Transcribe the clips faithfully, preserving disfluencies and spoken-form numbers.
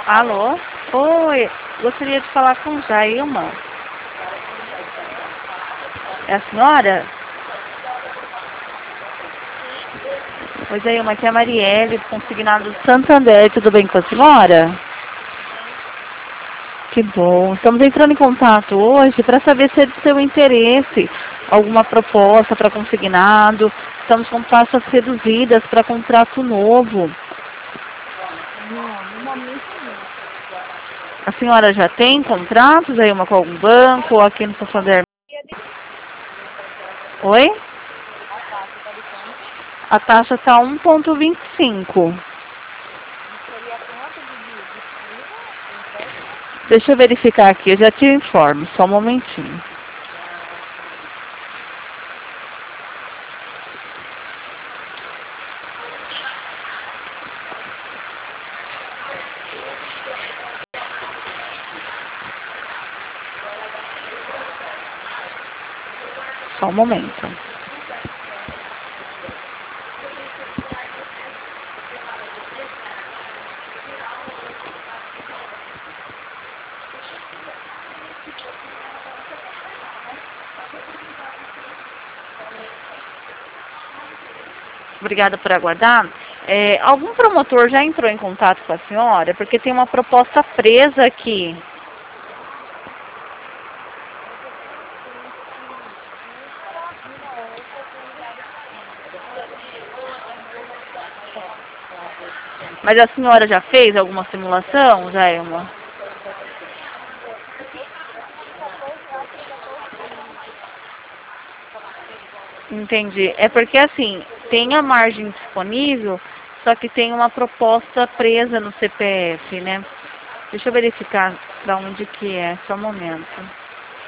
Alô? Oi, gostaria de falar com Jailma. É a senhora? Oi, Jailma, aqui é a Marielle, consignado do Santander. Tudo bem com a senhora? Que bom. Estamos entrando em contato hoje para saber se é de seu interesse alguma proposta para consignado. Estamos com taxas reduzidas para contrato novo. Não, no momento não. A senhora já tem contratos aí, uma com algum banco, ou aqui no Santander? Oi? A taxa está de quanto? A taxa está um vírgula vinte e cinco. E seria quanto de, de, de FIRA, o empréstimo? Deixa eu verificar aqui, eu já te informo, só um momentinho. Só um momento. Obrigada por aguardar. É, algum promotor já entrou em contato com a senhora? Porque tem uma proposta presa aqui. Mas a senhora já fez alguma simulação, Jailma? Entendi. É porque assim, tem a margem disponível, só que tem uma proposta presa no C P F, né? Deixa eu verificar para onde que é, só um momento.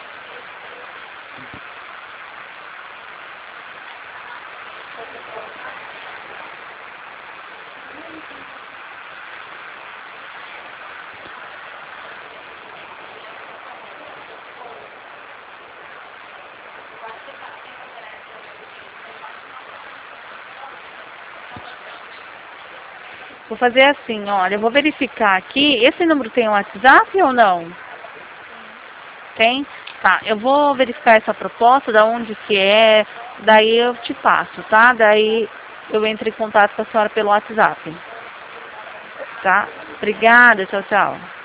Vou fazer assim, olha, eu vou verificar aqui. Esse número tem um WhatsApp ou não? Tem? Tá, eu vou verificar essa proposta, da onde que é, daí eu te passo, tá? Daí eu entro em contato com a senhora pelo WhatsApp. Tá? Obrigada, tchau, tchau.